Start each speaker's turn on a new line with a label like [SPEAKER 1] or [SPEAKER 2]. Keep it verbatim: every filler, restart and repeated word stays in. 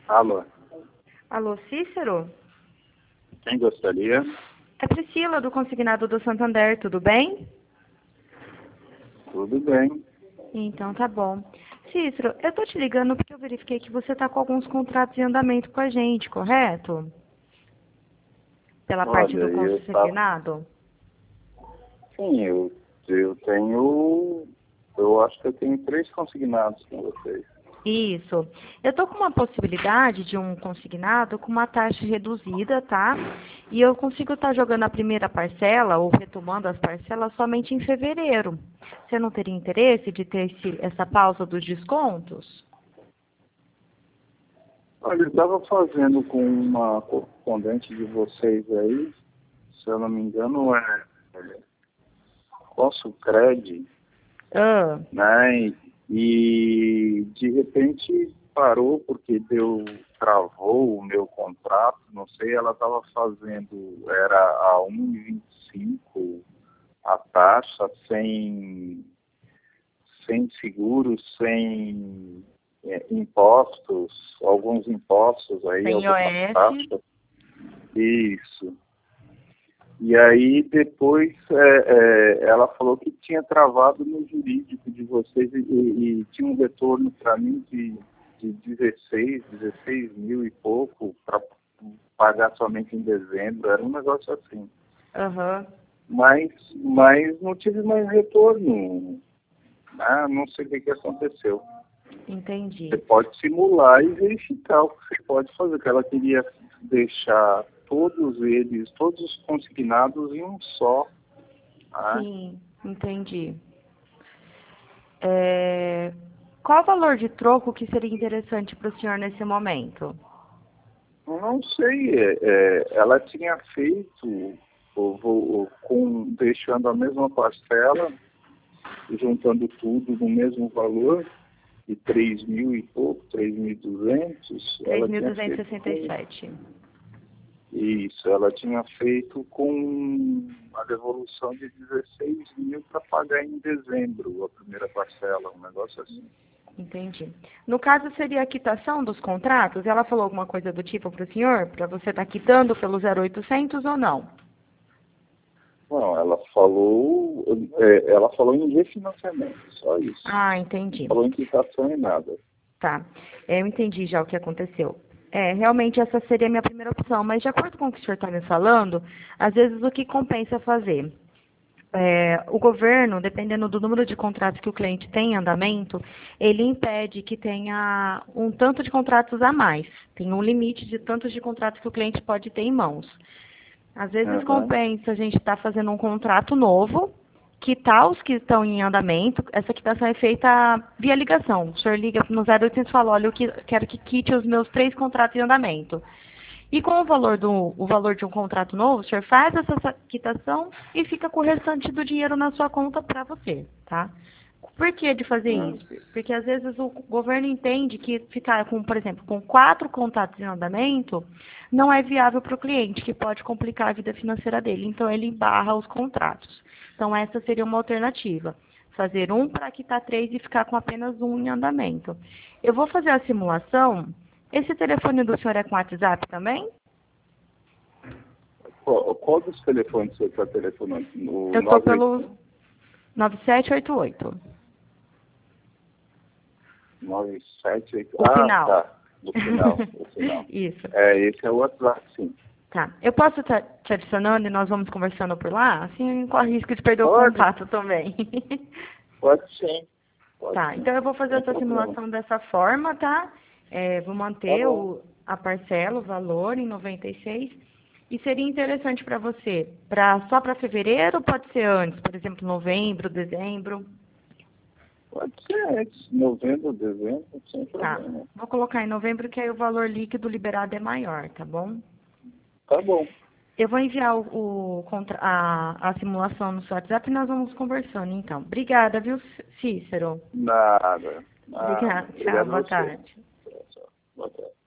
[SPEAKER 1] Alô,
[SPEAKER 2] Alô, Cícero?
[SPEAKER 1] quem gostaria?
[SPEAKER 2] É Priscila, do Consignado do Santander, tudo bem?
[SPEAKER 1] Tudo bem.
[SPEAKER 2] Então tá bom. Cícero, eu tô te ligando porque eu verifiquei que você tá com alguns contratos em andamento com a gente, correto? Pela parte
[SPEAKER 1] Olha,
[SPEAKER 2] do
[SPEAKER 1] eu tava.
[SPEAKER 2] consignado?
[SPEAKER 1] Sim, eu, eu tenho. Eu acho que eu tenho três consignados com vocês.
[SPEAKER 2] Isso. Eu tô com uma possibilidade de um consignado com uma taxa reduzida, tá? E eu consigo estar jogando a primeira parcela ou retomando as parcelas somente em fevereiro. Você não teria interesse de ter esse, essa pausa dos descontos?
[SPEAKER 1] Olha, eu estava fazendo com uma correspondente de vocês aí, se eu não me engano, é Cred,
[SPEAKER 2] Ah,
[SPEAKER 1] né? E de repente parou porque deu, travou o meu contrato, não sei, ela estava fazendo, era a um e vinte e cinco a taxa, sem, sem seguro, sem é, impostos, alguns impostos aí,
[SPEAKER 2] tem
[SPEAKER 1] algumas
[SPEAKER 2] I O F.
[SPEAKER 1] taxas. Isso. E aí depois é, é, ela falou que tinha travado no jurídico de vocês e, e, e tinha um retorno para mim de, de dezesseis, dezesseis mil e pouco para pagar somente em dezembro. Era um negócio assim.
[SPEAKER 2] Aham,
[SPEAKER 1] Mas, mas não tive mais retorno. Ah, não sei o que, que aconteceu.
[SPEAKER 2] entendi.
[SPEAKER 1] Você pode simular e verificar o que você pode fazer, que ela queria deixar todos eles, todos os consignados em um só. Né?
[SPEAKER 2] Sim, entendi. É, qual o valor de troco que seria interessante para o senhor nesse momento?
[SPEAKER 1] Eu não sei, é, é, ela tinha feito, o, o, com, deixando a mesma parcela, juntando tudo no mesmo valor, de três mil e pouco, três mil e duzentos,
[SPEAKER 2] Três
[SPEAKER 1] ela
[SPEAKER 2] mil
[SPEAKER 1] tinha
[SPEAKER 2] duzentos e
[SPEAKER 1] feito
[SPEAKER 2] sessenta e
[SPEAKER 1] com
[SPEAKER 2] sete.
[SPEAKER 1] isso, ela tinha feito com a devolução de dezesseis mil para pagar em dezembro a primeira parcela, um negócio assim.
[SPEAKER 2] Entendi. No caso, seria a quitação dos contratos? Ela falou alguma coisa do tipo para o senhor? Para você estar quitando pelo zero oitocentos ou não?
[SPEAKER 1] Não, ela falou, é, ela falou em refinanciamento, só isso.
[SPEAKER 2] Ah,
[SPEAKER 1] Não
[SPEAKER 2] entendi.
[SPEAKER 1] falou em quitação e nada.
[SPEAKER 2] Tá. É, eu entendi já o que aconteceu. É, realmente essa seria a minha primeira opção, mas de acordo com o que o senhor está me falando, às vezes o que compensa fazer? É, o governo, dependendo do número de contratos que o cliente tem em andamento, ele impede que tenha um tanto de contratos a mais. Tem um limite de tantos de contratos que o cliente pode ter em mãos. Às vezes
[SPEAKER 1] Uhum.
[SPEAKER 2] compensa a gente estar fazendo um contrato novo, quitar os que estão em andamento. Essa quitação é feita via ligação. O senhor liga no zero oitocentos e fala, olha, eu que- quero que quite os meus três contratos em andamento. E com o valor, do, o valor de um contrato novo, o senhor faz essa quitação e fica com o restante do dinheiro na sua conta para você, tá? Por que de fazer
[SPEAKER 1] Uhum.
[SPEAKER 2] isso? Porque às vezes o governo entende que ficar com, por exemplo, com quatro contratos em andamento não é viável para o cliente, que pode complicar a vida financeira dele. Então ele embarra os contratos. Então essa seria uma alternativa. Fazer um para quitar três e ficar com apenas um em andamento. Eu vou fazer a simulação. Esse telefone do senhor é com WhatsApp também?
[SPEAKER 1] Qual, qual dos telefones você está telefonando? No
[SPEAKER 2] Eu estou
[SPEAKER 1] nove oito
[SPEAKER 2] pelo nove sete oito oito.
[SPEAKER 1] nove sete oito.
[SPEAKER 2] O
[SPEAKER 1] Ah,
[SPEAKER 2] final.
[SPEAKER 1] tá. No final, no final.
[SPEAKER 2] Isso.
[SPEAKER 1] É, esse é o WhatsApp, sim.
[SPEAKER 2] Tá. Eu posso estar te adicionando e nós vamos conversando por lá? Assim, corre risco de perder o
[SPEAKER 1] Pode,
[SPEAKER 2] contato também.
[SPEAKER 1] pode sim. Pode
[SPEAKER 2] Tá.
[SPEAKER 1] sim.
[SPEAKER 2] Então eu vou fazer
[SPEAKER 1] Sem
[SPEAKER 2] essa
[SPEAKER 1] problema.
[SPEAKER 2] simulação dessa forma, tá? É, vou
[SPEAKER 1] Tá
[SPEAKER 2] manter
[SPEAKER 1] bom.
[SPEAKER 2] o, a parcela, o valor em noventa e seis. E seria interessante para você, pra, só para fevereiro ou pode ser antes? Por exemplo, novembro, dezembro?
[SPEAKER 1] Pode ser antes, novembro, dezembro, sem
[SPEAKER 2] Tá.
[SPEAKER 1] problema.
[SPEAKER 2] Vou colocar em novembro que aí o valor líquido liberado é maior, tá bom?
[SPEAKER 1] Tá bom.
[SPEAKER 2] Eu vou enviar o, o contra- a, a simulação no seu WhatsApp e nós vamos conversando, então. Obrigada, viu, Cícero?
[SPEAKER 1] Nada, nada.
[SPEAKER 2] Obrigada. Tchau,
[SPEAKER 1] Obrigado
[SPEAKER 2] boa
[SPEAKER 1] a você.
[SPEAKER 2] tarde.
[SPEAKER 1] Tchau, tchau. Boa tarde.